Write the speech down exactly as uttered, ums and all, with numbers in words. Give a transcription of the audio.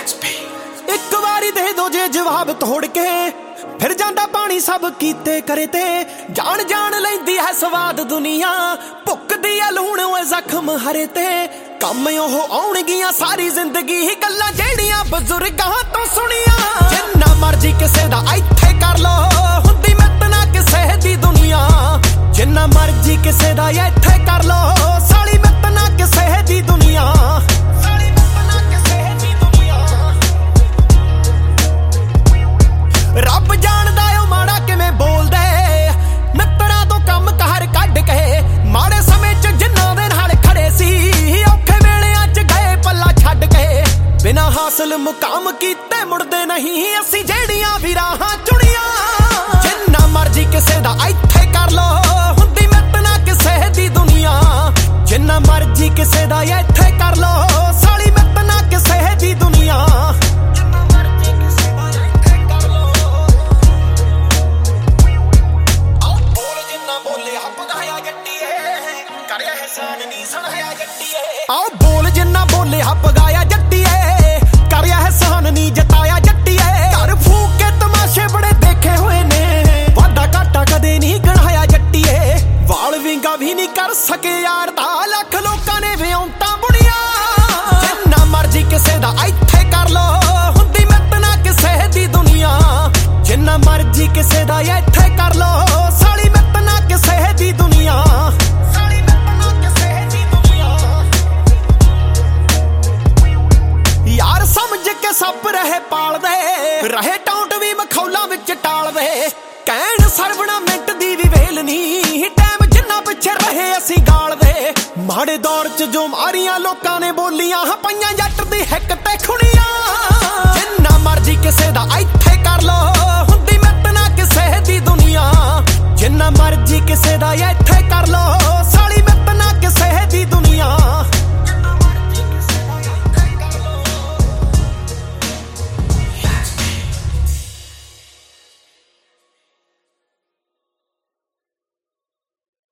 ਇੱਕ ਵਾਰੀ ਦੇ ਦੋ ਜੇ ਜਵਾਬ ਤੋੜ ਕੇ ਫਿਰ ਜਾਂਦਾ ਪਾਣੀ ਸਭ ਕੀਤੇ ਕਰੇ ਤੇ ਜਾਣ ਜਾਣ ਲੈਂਦੀ ਹੈ ਸਵਾਦ ਦੁਨੀਆ ਭੁੱਕਦੀ ਐ ਲੂਣ ਓਏ ਜ਼ਖਮ ਹਰੇ ਤੇ ਕੰਮ ਉਹ ਆਉਣਗੀਆਂ ਸਾਰੀ ਜ਼ਿੰਦਗੀ ਗੱਲਾਂ ਜਿਹੜੀਆਂ ਬਜ਼ੁਰਗਾਂ ਤੋਂ ਸੁਣੀਆਂ ਜਿੰਨਾ ਮਰਜੀ ਕਿਸੇ ਦਾ ਇੱਥੇ ਕਰ ਲੋ ਹੁੰਦੀ ਮਿੱਤ ਨਾ ਕਿਸੇ ਦੀ ਦੁਨੀਆ ਜਿੰਨਾ ਮਰਜੀ ਕਿਸੇ ਦਾ ਇੱਥੇ ਕਰ ਲੋ ਸਾਲੀ ਮਿੱਤ ਨਾ ਕਿਸੇ ਦੀ ਦੁਨੀਆ ਰੱਬ ਜਾਣਦਾ ਓ ਮਾੜਾ ਕਿਵੇਂ ਬੋਲਦੇ ਮਿੱਤਰਾਂ ਤੋਂ ਕੰਮ ਕਾਰ ਕੱਢ ਕੇ ਮਾੜੇ ਸਮੇਂ ਚ ਜਿੰਨਾਂ ਦੇ ਨਾਲ ਖੜੇ ਸੀ ਔਖੇ ਵੇਲਿਆਂ ਚ ਗਏ ਪੱਲਾ ਛੱਡ ਕੇ ਬਿਨਾਂ ਹਾਸਲ ਮੁਕਾਮ ਕੀਤੇ ਮੁੜਦੇ ਨਹੀਂ ਅਸੀਂ ਜਿਹੜੀਆਂ ਵੀ ਰਾਹਾਂ ਚੁਣੀਆਂ ਜਿੰਨਾ ਮਰਜੀ ਕਿਸੇ ਦਾ ਇੱਥੇ ਕਰ ਲੋ ਹੁੰਦੀ ਮਿੱਤ ਨਾ ਕਿਸੇ ਦੀ ਦੁਨੀਆ ਜਿੰਨਾ ਮਰਜੀ ਕਿਸੇ ਦਾ ਇੱਥੇ ਕਰ ਲੋ ਸਾਲੀ ਮਿੱਤ ਨਾ ਕਿਸੇ ਦੀ ਦੁਨੀਆ ਆਓ ਬੋਲ ਜਿੰਨਾ ਬੋਲਿਆ ਪਗਾਇਆ ਜੱਟੀਏ ਕਰਿਆ ਇਹਸਾਨ ਨੀ ਜਤਾਇਆ ਜੱਟੀਏ ਘਰ ਫੂਕ ਕੇ ਤਮਾਸ਼ੇ ਬੜੇ ਦੇਖੇ ਹੋਏ ਨੇ ਵਾਦਾ ਘਾਟਾ ਕਦੇ ਨਹੀਂ ਗਣਾਇਆ ਜੱਟੀਏ ਵਾਲ ਵਿੰਗਾ ਵੀ ਨਹੀਂ ਕਰ ਸਕੇ ਯਾਰ ਦਾ ਲੱਖ ਲੋਕਾਂ ਨੇ ਵਿਉਂਤਾਂ ਬੁਣੀਆਂ ਜਿੰਨਾ ਮਰਜੀ ਕਿਸੇ ਦਾ ਇੱਥੇ ਕਰ ਲੋ ਹੁੰਦੀ ਮਿੱਤ ਨਾ ਕਿਸੇ ਦੀ ਦੁਨੀਆ ਜਿੰਨਾ ਮਰਜੀ ਕਿਸੇ ਦਾ ਇੱਥੇ ਕਰ ਲੋ ਸਾਲੀ ਮਿੱਤ ਨਾ ਕਿਸੇ ਦੀ ਦੁਨੀਆ ਯਾਰ ਸਮਝ ਕੇ ਸੱਪ ਰਹੇ ਪਾਲਦੇ ਰਹੇ ਟੌਂਟ ਵੀ ਮਖੌਲਾਂ ਵਿੱਚ ਟਾਲਦੇ ਕਹਿਣ ਸਰਵਣਾ ਮਿੰਟ ਦੀ ਵੀ ਵੇਲ ਨਹੀਂ ਟਾਈਮ ਜਿੰਨਾ ਪਿੱਛੇ ਰਹੇ ਅਸੀਂ ਗਾਲਦੇ ਮਾੜੇ ਦੌਰ ਚ ਜੋ ਮਾਰੀਆਂ ਲੋਕਾਂ ਨੇ ਬੋਲੀਆਂ ਪਈਆਂ ਜੱਟ ਦੀ ਹਿੱਕ ਤੇ ਖੁਣੀਆਂ ਜਿੰਨਾ ਮਰਜੀ ਕਿਸੇ ਦਾ ਇੱਥੇ ਕਰ ਲੋ ਹੁੰਦੀ ਮਿੱਤ ਨਾ ਕਿਸੇ ਦੀ ਦੁਨੀਆ ਜਿੰਨਾ ਮਰਜੀ ਕਿਸੇ ਦਾ